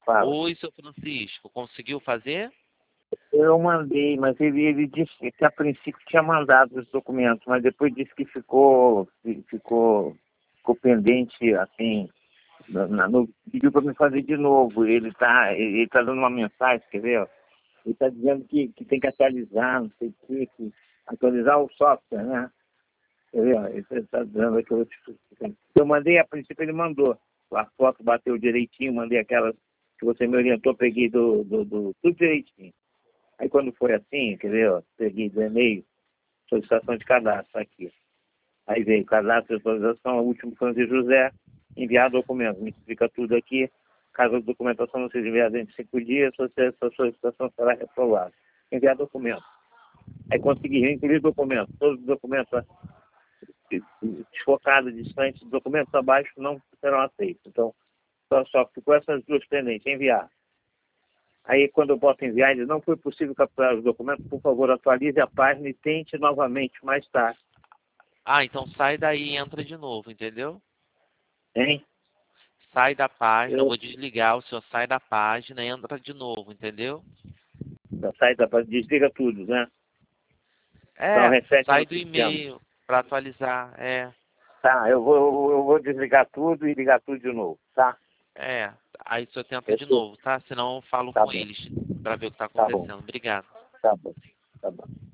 Fala. Oi, seu Francisco, conseguiu fazer? Eu mandei, mas ele disse que a princípio tinha mandado os documentos, mas depois disse que ficou pendente, assim, pediu para me fazer de novo. Ele tá dando uma mensagem, quer ver? Ó? Ele está dizendo que tem que atualizar, não sei o quê, que atualizar o software, né? Quer ver? Ó? Ele está dizendo que eu mandei, a princípio ele mandou. A foto bateu direitinho, mandei aquelas que você me orientou, peguei tudo direitinho. Aí quando foi assim, quer ver, ó, peguei do e-mail, solicitação de cadastro aqui. Aí veio cadastro de atualização, o último Francisco José, enviar documento. Me explica tudo aqui. Caso a documentação não seja enviada em 5 dias, sua solicitação será reprovada. Enviar documento. Aí consegui incluir documentos. Todos os documentos desfocados, distantes, documentos abaixo não serão aceitos. Então, só ficou essas duas pendentes, enviar. Aí, quando eu boto enviar, ele não foi possível capturar os documentos, por favor, atualize a página e tente novamente mais tarde. Ah, então sai daí e entra de novo, entendeu? Hein? Sai da página, eu vou desligar, o senhor sai da página e entra de novo, entendeu? Desliga tudo, né? Então, É, reset sai no do sistema. e-mail para atualizar, Tá, eu vou desligar tudo e ligar tudo de novo, tá? Aí o senhor tenta de Fechou? novo, tá? Senão eu falo Tá com bom, eles para ver o que está tá bom, acontecendo. Obrigado. tá bom, tá bom.